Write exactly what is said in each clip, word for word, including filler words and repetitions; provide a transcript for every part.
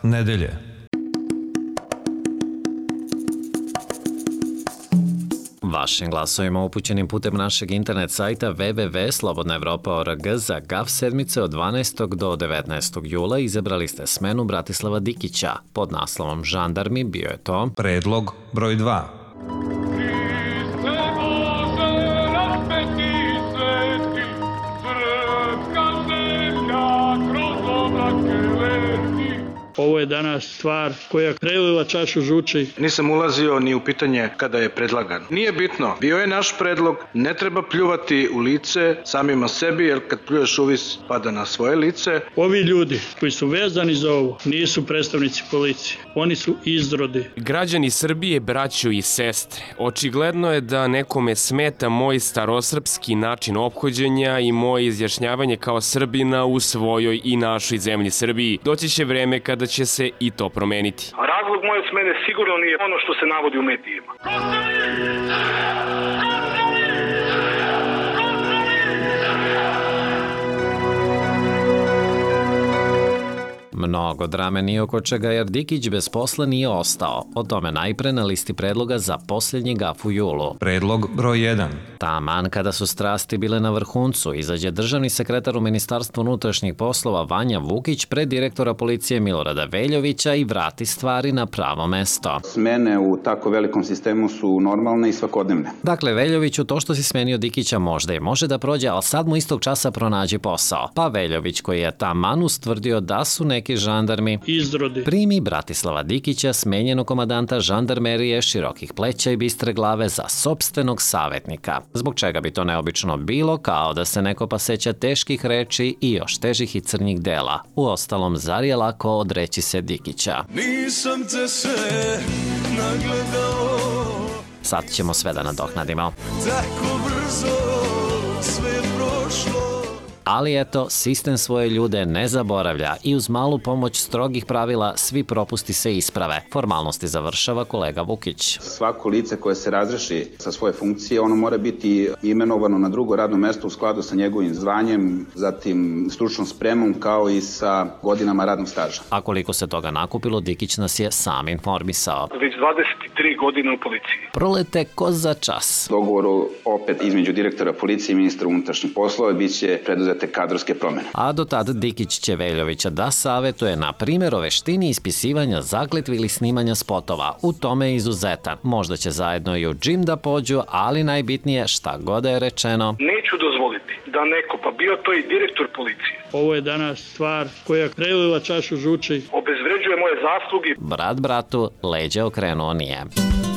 nedelje. Vašim glasovima upućenim putem našeg internet sajta w w w tačka slobodna evropa tačka org za G A F sedmice od dvanaestog do devetnaestog jula izabrali ste smenu Bratislava Dikića. Pod naslovom Žandarmi bio je to Predlog broj dva. Ovo je danas stvar koja prelila čašu žuči. Nisam ulazio ni u pitanje kada je predlagan. Nije bitno, bio je naš predlog, ne treba pljuvati u lice samima sebi, jer kad pljuješ uvis pada na svoje lice. Ovi ljudi koji su vezani za ovo nisu predstavnici policije, oni su izrodi. Građani Srbije, braćo i sestre, očigledno je da nekome smeta moj starosrpski način ophođenja i moje izjašnjavanje kao Srbina u svojoj i našoj zemlji Srbiji. Doći će vreme kada će se i to promeniti. A razlog moje smene sigurno nije ono što se navodi u medijima. Mnogo drame nije oko čega jer Dikić bez posla nije ostao. O tome najpre na listi predloga za posljednji G A F u julu. Predlog broj jedan. Taman kada su strasti bile na vrhuncu, izađe državni sekretar u Ministarstvu unutrašnjih poslova Vanja Vukić pred direktora policije Milorada Veljovića i vrati stvari na pravo mesto. Smene u tako velikom sistemu su normalne i svakodnevne. Dakle, Veljoviću, to što si smenio Dikića možda i može da prođe, ali sad mu istog časa pronađi posao. Pa Veljović, koji je taman ustvrdio da su neki žandarmi, izrodi, primi Bratislava Dikića, smenjenog komadanta žandarmerije širokih pleća i bistre glave, za sopstvenog savjetnika. Zbog čega bi to neobično bilo, kao da se neko pa seća teških reči i još težih i crnjih dela. Uostalom, zar je lako odreći se Dikića? Nisam te sve nagledao. Sad ćemo sve da nadoknadimo. Tako brzo sve prošlo. Ali eto, sistem svoje ljude ne zaboravlja i uz malu pomoć strogih pravila svi propusti se isprave. Formalnosti završava kolega Vukić. Svako lice koje se razreši sa svoje funkcije, ono mora biti imenovano na drugo radno mesto u skladu sa njegovim zvanjem, zatim stručnom spremom kao i sa godinama radnog staža. A koliko se toga nakupilo, Dikić nas je sam informisao. Već dvadeset tri godine u policiji. Prolete ko za čas. Dogovoru opet između direktora policije i ministra unutrašnjih poslova biće preduzeti kadrovske promene. A do tada Dikić će Veljovića da savetuje, na primjer, o veštini ispisivanja zakletvi ili snimanja spotova. U tome je izuzetan. Možda će zajedno i u džim da pođu, ali najbitnije, šta god je rečeno, neću dozvoliti da neko, pa bio to i direktor policije, ovo je danas stvar koja prelila čašu žuči, obezvređuje moje zasluge. Brat bratu leđe okrenuo nije.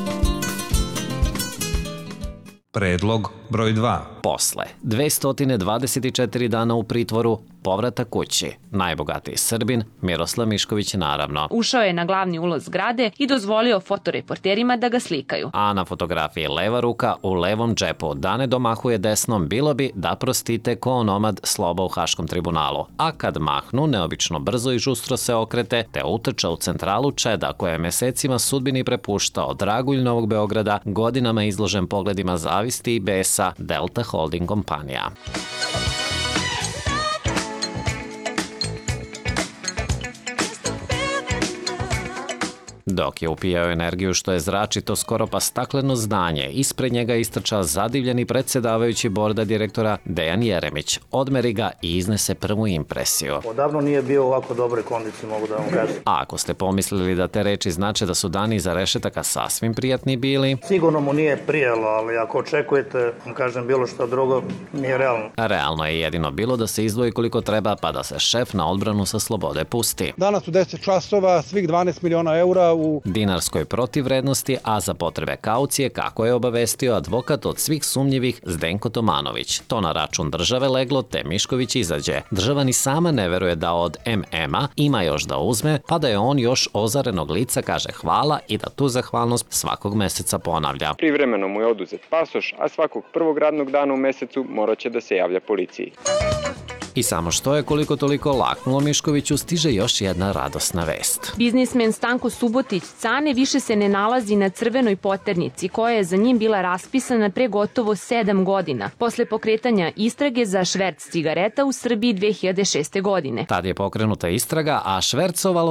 Predlog broj dva. Posle dvesta dvadeset četiri dana u pritvoru, povratak kući. Najbogatiji Srbin, Miroslav Mišković, naravno. Ušao je na glavni ulaz zgrade i dozvolio fotoreporterima da ga slikaju. A na fotografiji leva ruka u levom džepu, da ne domahuje desnom, bilo bi da prostite ko onomad Sloba u Haškom tribunalu. A kad mahnu, neobično brzo i žustro se okrete, te utrča u centralu Čeda, koja je mesecima sudbini prepuštao dragulj Novog Beograda, godinama izložen pogledima zavisti i besa, Delta Holding kompanija. Dok je upijao energiju što je zračito skoro pa stakleno zdanje, ispred njega istrča zadivljeni predsjedavajući borda direktora Dejan Jeremić. Odmeri ga i iznese prvu impresiju. Odavno nije bio u ovako dobre kondicije, mogu da vam kažem. A ako ste pomislili da te reči znače da su dani iza rešetaka sasvim prijatni bili, sigurno mu nije prijelo, ali ako očekujete, vam kažem, bilo što drugo, nije realno. Realno je jedino bilo da se izdvoji koliko treba, pa da se šef na odbranu sa slobode pusti. Danas u deset časova svih dvanaest miliona eura u dinarskoj protivrednosti, a za potrebe kaucije, kako je obavestio advokat od svih sumnjivih Zdenko Tomanović. To na račun države leglo, te Mišković izađe. Država ni sama ne veruje da od em ema ima još da uzme, pa da je on još ozarenog lica kaže hvala i da tu zahvalnost svakog meseca ponavlja. Privremeno mu je oduzet pasoš, a svakog prvog radnog dana u mesecu morat će da se javlja policiji. I samo što je koliko toliko laknulo Miškoviću, stiže još jedna radosna vest. Biznismen Stanko Subotić Cane više se ne nalazi na crvenoj poternici koja je za njim bila raspisana pre gotovo sedam godina, posle pokretanja istrage za šverc cigareta u Srbiji dve hiljade šeste. godine. Tad je pokrenuta istraga, a švercovalo se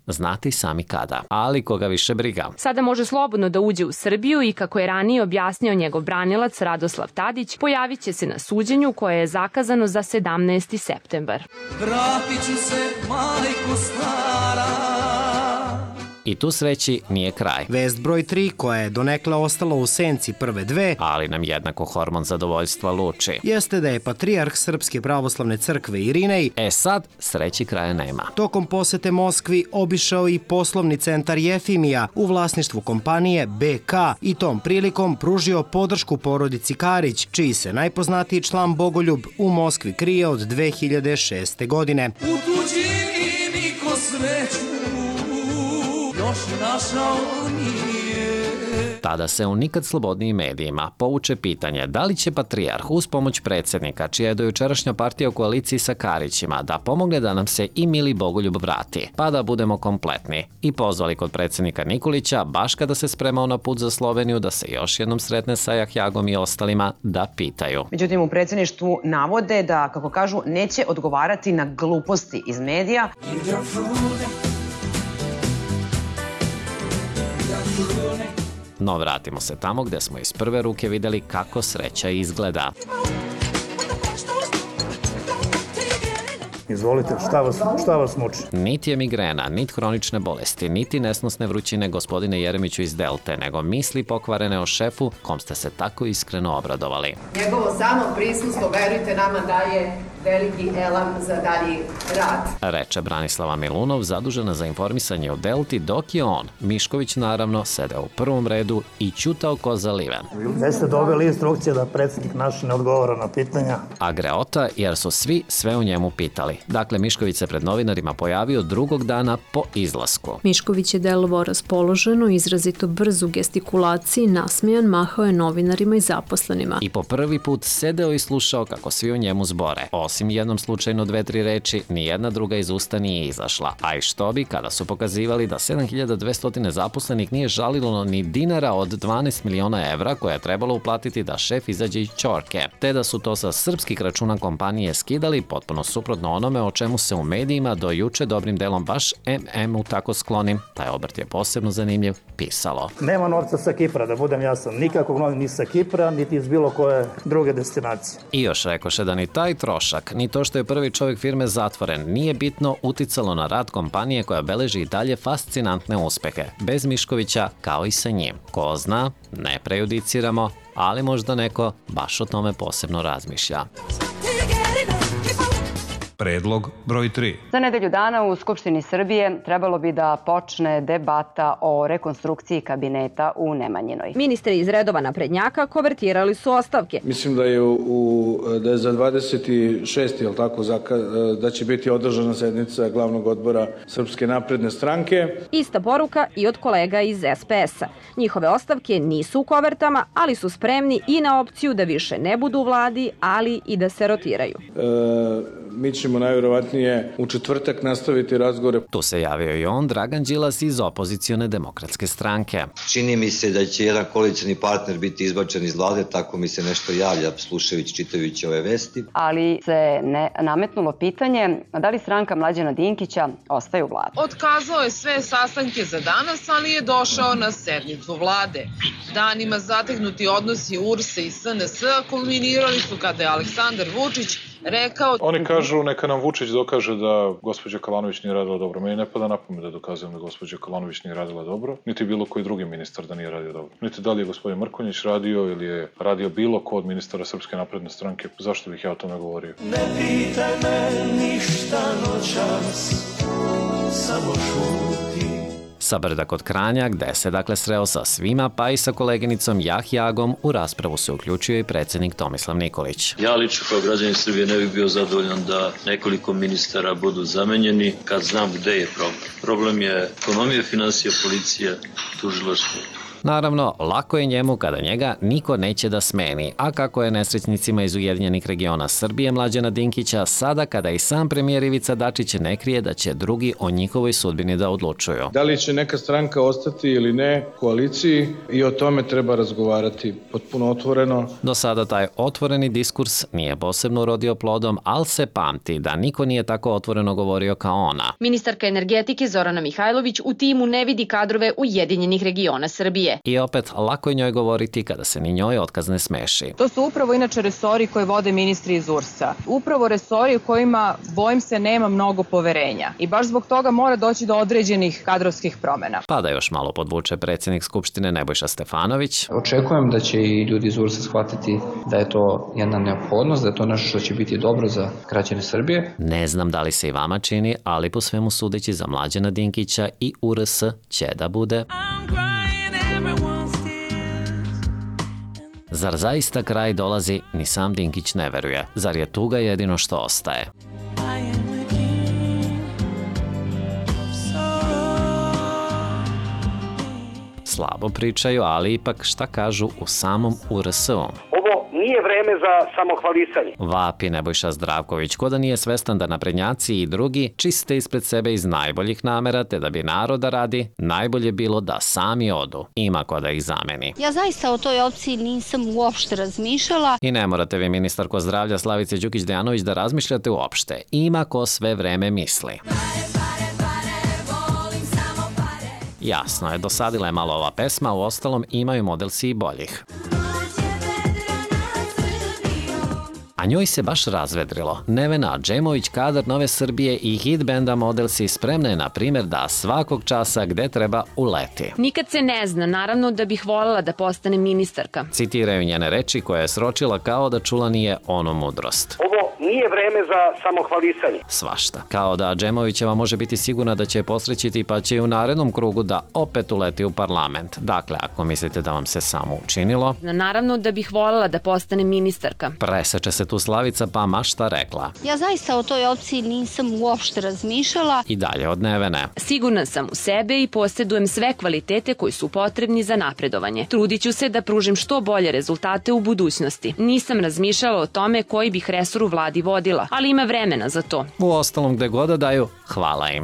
znati sami kada, ali koga više briga. Sada može slobodno da uđe u Srbiju i kako je ranije objasnio njegov branilac Radoslav Tadić, pojavit će se na suđenju koje je zakazano za sedamnaesti septembar. Vratit ću se, majko stara. I tu sreći nije kraj. Vest broj tri, koja je donekle ostala u senci prve dve, ali nam jednako hormon zadovoljstva luči, jeste da je patrijarh Srpske pravoslavne crkve Irinej, e sad sreći kraja nema, tokom posete Moskvi obišao i poslovni centar Jefimija u vlasništvu kompanije B K i tom prilikom pružio podršku porodici Karić, čiji se najpoznatiji član Bogoljub u Moskvi krije od dve hiljade šeste. godine. U tuđini niko sreću još našao nije. Tada se u nikad slobodnijim medijima povuče pitanje da li će patrijarh uz pomoć predsjednika, čija je dojučerašnja partija u koaliciji sa Karićima, da pomogne da nam se i mili Bogoljub vrati, pa da budemo kompletni. I pozvali kod predsjednika Nikolića, baš kada se spremao na put za Sloveniju, da se još jednom sretne sa Jahjagom i ostalima, da pitaju. Međutim, u predsjedništvu navode da, kako kažu, neće odgovarati na gluposti iz medija. No vratimo se tamo gde smo iz prve ruke videli kako sreća izgleda. Izvolite, šta vas, šta vas muči? Niti je migrena, niti hronične bolesti, niti nesnosne vrućine gospodine Jeremiću iz Delte, nego misli pokvarene o šefu kom ste se tako iskreno obradovali. Njegovo samo prisustvo, verujte nama, daje veliki elan za dalji rad. Reče Branislava Milunov, zadužena za informisanje o Delti, dok je on, Mišković naravno, sedeo u prvom redu i ćutao ko zaliven. Gde ste dobili instrukcije da predsjednik naš ne odgovara na pitanja? A greota, jer su svi sve o njemu pitali. Dakle, Mišković se pred novinarima pojavio drugog dana po izlasku. Mišković je delovao raspoloženo, izrazito brz u gestikulaciji, nasmijan, mahao je novinarima i zaposlenima. I po prvi put sedeo i slušao kako svi o njemu zbore. Osim jednom slučajno dve, tri reči, ni jedna druga iz usta nije izašla. A i što bi, kada su pokazivali da sedam hiljada dvesta zaposlenih nije žalilo ni dinara od dvanaest miliona evra koje je trebalo uplatiti da šef izađe iz ćorke, te da su to sa srpskih računa kompanije skidali, potpuno suprotno onome o čemu se u medijima do juče dobrim delom baš em em-u tako sklonim, taj obrt je posebno zanimljiv, pisalo. Nema novca sa Kipra, da budem jasan, nikakvog novca ni sa Kipra, niti iz bilo koje druge destinacije. I još rekoše da ni taj trošak, ni to što je prvi čovjek firme zatvoren, nije bitno uticalo na rad kompanije koja beleži i dalje fascinantne uspehe, bez Miškovića kao i sa njim. Ko zna, ne prejudiciramo, ali možda neko baš o tome posebno razmišlja. Predlog broj tri. Za nedelju dana u Skupštini Srbije trebalo bi da počne debata o rekonstrukciji kabineta u Nemanjinoj. Ministri iz redova naprednjaka kovertirali su ostavke. Mislim da je, u, da je za dvadeset šesti jel tako, da će biti održana sednica glavnog odbora Srpske napredne stranke. Ista poruka i od kolega iz es pe es-a. Njihove ostavke nisu u kovertama, ali su spremni i na opciju da više ne budu u vladi, ali i da se rotiraju. E, mi ćemo najvjerovatnije u četvrtak nastaviti razgovore. Tu se javio i on, Dragan Đilas iz opozicione demokratske stranke. Čini mi se da će jedan koalicioni partner biti izbačen iz vlade, tako mi se nešto javlja slušajući, čitajući ove vesti. Ali se ne nametnulo pitanje da li stranka Mlađana Dinkića ostaje u vladi. Otkazao je sve sastanke za danas, ali je došao na sednicu vlade. Danima zategnuti odnosi U R S-a i S N S-a kulminirali su kada je Aleksandar Vučić rekao... Oni kažu neka nam Vučić dokaže da gospođa Kalanović nije radila dobro. Meni ne pada na pamet da dokazujem da gospođa Kalanović nije radila dobro, niti bilo koji drugi ministar da nije radio dobro. Niti da li je gospodin Mrkonjić radio ili je radio bilo ko od ministara Srpske napredne stranke. Zašto bih ja o tome govorio? Ne pitaj me ništa noćas, samo šuti. Sa Brda kod Kranja, gde se dakle sreo sa svima, pa i sa koleginicom Jahjagom, u raspravu se uključio i predsjednik Tomislav Nikolić. Ja lično kao građanin Srbije ne bih bio zadovoljan da nekoliko ministara budu zamenjeni kad znam gde je problem. Problem je ekonomija, finansija, policija, tužilaštvo Naravno, lako je njemu kada njega niko neće da smeni, a kako je nesrećnicima iz Ujedinjenih regiona Srbije Mlađana Dinkića, sada kada i sam premijer Ivica Dačić ne krije da će drugi o njihovoj sudbini da odlučuju. Da li će neka stranka ostati ili ne u koaliciji, i o tome treba razgovarati potpuno otvoreno. Do sada taj otvoreni diskurs nije posebno urodio plodom, ali se pamti da niko nije tako otvoreno govorio kao ona. Ministarka energetike Zorana Mihajlović u timu ne vidi kadrove Ujedinjenih regiona Srbije. I opet, lako je njoj govoriti kada se ni njoj otkaz ne smeši. To su upravo inače resori koje vode ministri iz U R S-a. Upravo resori u kojima, bojim se, nema mnogo poverenja. I baš zbog toga mora doći do određenih kadrovskih promena. Pa da još malo podvuče predsjednik Skupštine Nebojša Stefanović. Očekujem da će i ljudi iz U R S-a shvatiti da je to jedna neophodnost, da je to nešto što će biti dobro za građane Srbije. Ne znam da li se i vama čini, ali po svemu sudeći za Mlađana Dinkića i U R S će da bude. Zar zaista kraj dolazi, ni sam Dinkić ne veruje. Zar je tuga jedino što ostaje? Slabo pričaju, ali ipak šta kažu u samom U R S-u? Ovo nije vreme za samohvalisanje. Vapi Nebojša Zdravković, ko da nije svestan da naprednjaci i drugi čiste ispred sebe iz najboljih namera, te da bi naroda radi, najbolje bilo da sami odu. Ima ko da ih zameni. Ja zaista o toj opciji nisam uopšte razmišljala. I ne morate vi, ministarko zdravlja Slavice Đukić-Dejanović, da razmišljate uopšte. Ima ko sve vreme misli. Jasno je, dosadila je malo ova pesma, u ostalom imaju modelsi i boljih. A njoj se baš razvedrilo. Nevena Adžemović, kadar Nove Srbije i hit benda Modelsi, spremna je, na primjer, da svakog časa gde treba uleti. Nikad se ne zna, naravno da bih voljela da postane ministarka. Citiraju njene reči koje je sročila kao da čula nije ono mudrost. Ovo nije vreme za samohvalisanje. Svašta. Kao da Adžemovićeva može biti sigurna da će je posrećiti, pa će i u narednom krugu da opet uleti u parlament. Dakle, ako mislite da vam se samo učinilo... Naravno da bih voljela da postane ministarka. Preseče se tu Slavica, pa ma šta rekla. Ja zaista o toj opciji nisam uopšte razmišljala. I dalje od Nevene. Sigurna sam u sebe i posjedujem sve kvalitete koji su potrebni za napredovanje. Trudit ću se da pružim što bolje rezultate u budućnosti. Nisam razmišljala o tome koji bih resor u vladi vodila, ali ima vremena za to. U ostalom, gde god da daju, hvala im.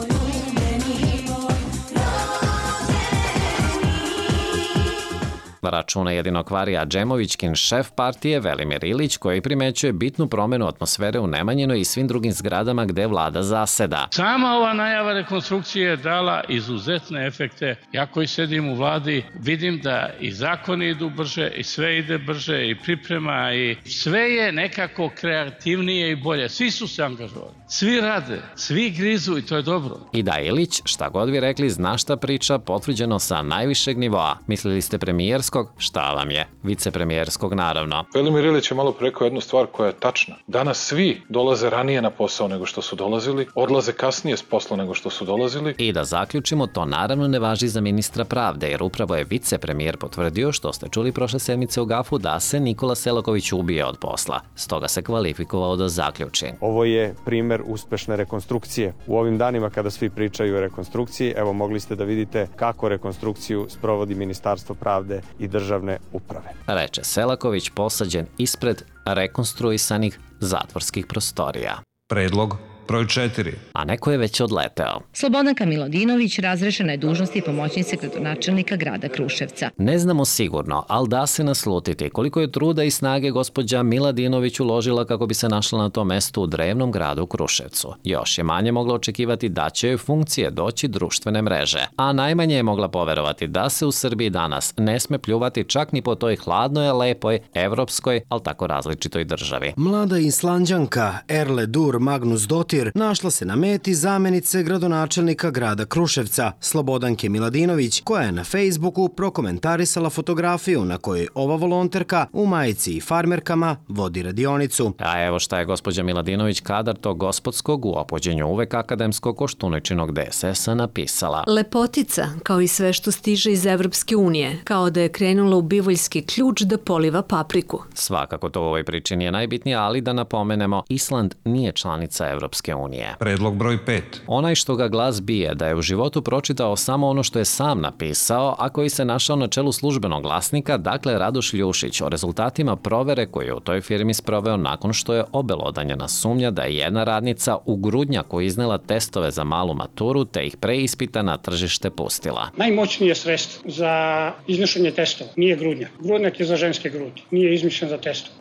Računa jedino kvari Adžemovićkin šef partije Velimir Ilić, koji primećuje bitnu promenu atmosfere u Nemanjinoj i svim drugim zgradama gde vlada zaseda. Sama ova najava rekonstrukcije je dala izuzetne efekte. Ja koji sedim u vladi vidim da i zakoni idu brže i sve ide brže i priprema i sve je nekako kreativnije i bolje. Svi su se angažovali, svi rade, svi grizu i to je dobro. I da Ilić, šta god vi rekli, zna šta priča, potvrđeno sa najvišeg nivoa. Mislili ste premijerskog? Šta vam je? Vicepremijerskog, naravno. Velimir Ilić je malo rekao jednu stvar koja je tačna. Danas svi dolaze ranije na posao nego što su dolazili, odlaze kasnije s posla nego što su dolazili. I da zaključimo, to naravno ne važi za ministra pravde, jer upravo je vicepremijer potvrdio, što ste čuli prošle sedmice u Gafu, da se Nikola Selaković ubije od posla. Stoga se kvalifikovao da zaključi. Ovo je primer uspešne rekonstrukcije. U ovim danima kada svi pričaju o rekonstrukciji, evo mogli ste da vidite kako rekonstrukciju sprovodi Ministarstvo pravde i državne uprave. Reče Selaković, posađen ispred rekonstruisanih zatvorskih prostorija. Predlog broj četiri. A neko je već odleteo. Slobodanka Milodinović razrešena je dužnosti pomoćnice gradonačelnika grada Kruševca. Ne znamo sigurno, ali da se naslutiti koliko je truda i snage gospođa Miladinović uložila kako bi se našla na tom mestu u drevnom gradu Kruševcu. Još je manje mogla očekivati da će joj funkcije doći društvene mreže, a najmanje je mogla poverovati da se u Srbiji danas ne sme pljuvati čak ni po toj hladnoj, lepoj, evropskoj, ali tako različitoj državi. Mlada Islanđanka Erle Dur Magnus Dotir našla se na meti zamenice gradonačelnika grada Kruševca, Slobodanke Miladinović, koja je na Facebooku prokomentarisala fotografiju na kojoj ova volonterka u majici i farmerkama vodi radionicu. A evo šta je gospođa Miladinović, kadar tog gospodskog u opođenju uvek akademskog Koštuničinog D S S-a, napisala. Lepotica, kao i sve što stiže iz Evropske unije, kao da je krenula u bivoljski ključ da poliva papriku. Svakako to u ovoj priči nije najbitnije, ali da napomenemo, Island nije članica Evropske Evropske unije. Predlog broj pet. Onaj što ga glas bije da je u životu pročitao samo ono što je sam napisao, a koji se našao na čelu službenog glasnika, dakle Radoš Ljušić, o rezultatima provere koju je u toj firmi sproveo nakon što je obelodanjena sumnja da je jedna radnica u Grudnjaku iznela testove za malu maturu te ih pre ispita na tržište pustila. Najmoćnije sredstvo za iznošenje testova nije grudnjak. Grudnjak je za ženske grudi, nije izmišljen za testove.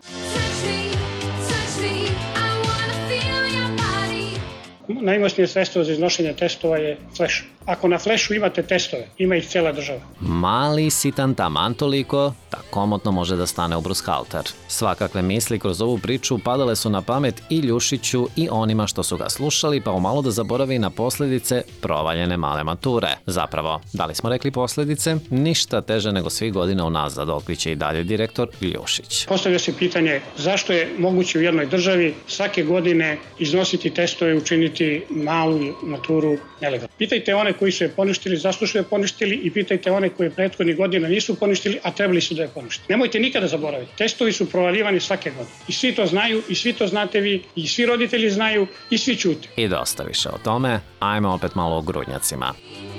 Najmoćnije sredstvo za iznošenje testova je fleš. Ako na flešu imate testove, ima ih cela država. Mali sitan taman toliko da komotno može da stane u brushalter. Svakakve misli kroz ovu priču padale su na pamet i Ljušiću i onima što su ga slušali, pa umalo da zaboravi na posledice provaljene male mature. Zapravo, da li smo rekli posledice? Ništa teže nego svih godina unazad, otkriće i dalje direktor Ljušić. Postavlja se pitanje zašto je moguće u jednoj državi svake godine iznositi testove, učiniti malu maturu nelegalno. Pitajte one koji su je poništili, zašto su je poništili i pitajte one koji prethodnih godina nisu poništili, a trebali su da je poništili. Nemojte nikada zaboraviti, testovi su provaljivani svake godine. I svi to znaju, i svi to znate vi, i svi roditelji znaju, i svi ćute. I dosta više o tome, ajmo opet malo o grudnjacima.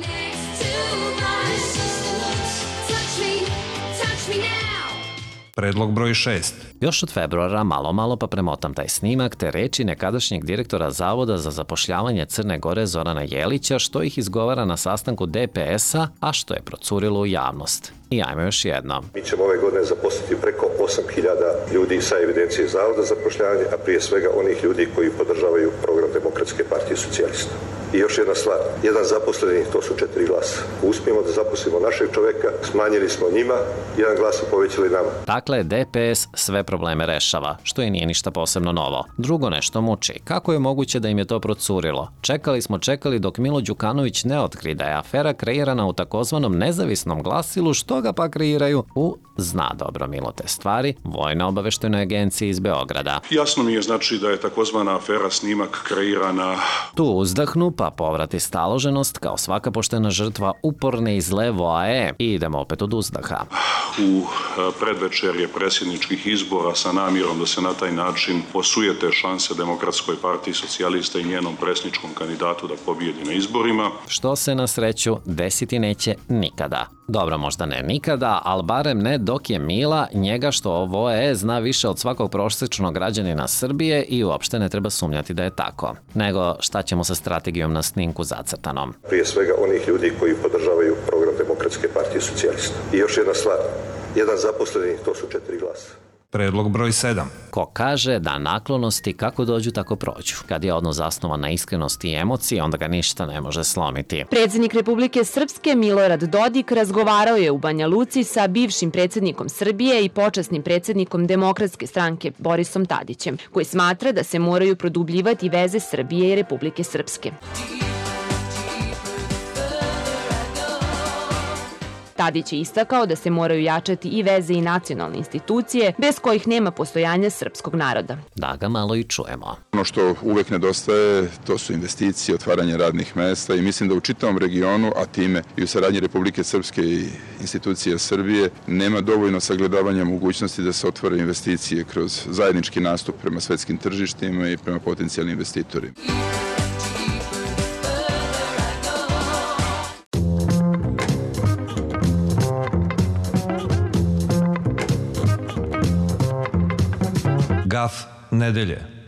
Predlog broj šest. Još od februara malo malo pa premotam taj snimak te reči nekadašnjeg direktora Zavoda za zapošljavanje Crne Gore Zorana Jelića što ih izgovara na sastanku D P S-a, a što je procurilo u javnost. I ajmo još jedno. Mi ćemo ove godine zaposliti preko osam hiljada ljudi sa evidencije Zavoda za zapošljavanje, a prije svega onih ljudi koji podržavaju program Demokratske partije socijalista. I još jedna stvar, jedan zaposleni, to su četiri glasa. Uspijemo da zaposlimo našeg čoveka, smanjili smo njima, jedan glas su povećali nama. Dakle, D P S sve probleme rešava, što i nije ništa posebno novo. Drugo nešto muči, kako je moguće da im je to procurilo? Čekali smo čekali dok Milo Đukanović ne otkri da je afera kreirana u takozvanom nezavisnom glasilu, što ga pa kreiraju u, zna dobro Milo te stvari, Vojno obaveštajnoj agenciji iz Beograda. Jasno mi je znači da je takozvana afera snimak kreirana. Tu uzdahnu pa povrati staloženost kao svaka poštena žrtva uporne i zle voaje i idemo opet od uzdaha. U predvečerje predsjedničkih izbora sa namjerom da se na taj način osujete šanse Demokratskoj partiji socijalista i njenom predsjedničkom kandidatu da pobijedi na izborima. Što se na sreću desiti neće nikada. Dobro, možda ne nikada, ali barem ne dok je Mila, njega što ovo je zna više od svakog prosječnog građanina Srbije i uopšte ne treba sumnjati da je tako. Nego šta ćemo sa strategijom na snimku zacrtanom? Prije svega onih ljudi koji podržavaju program Demokratske partije socijalista. I još jedna stvar, jedan zaposleni, to su četiri glasa. Predlog broj sedam. Ko kaže da naklonosti kako dođu tako prođu. Kad je odnos zasnovan na iskrenosti i emociji, onda ga ništa ne može slomiti. Predsjednik Republike Srpske Milorad Dodik razgovarao je u Banja Luci sa bivšim predsjednikom Srbije i počasnim predsjednikom Demokratske stranke Borisom Tadićem, koji smatra da se moraju produbljivati veze Srbije i Republike Srpske. Tadić je istakao da se moraju jačati i veze i nacionalne institucije, bez kojih nema postojanja srpskog naroda. Da ga malo i čujemo. Ono što uvek nedostaje, to su investicije, otvaranje radnih mesta i mislim da u čitavom regionu, a time i u saradnji Republike Srpske i institucije Srbije, nema dovoljno sagledavanja mogućnosti da se otvore investicije kroz zajednički nastup prema svetskim tržištima i prema potencijalnim investitorima. Gaf nedelje.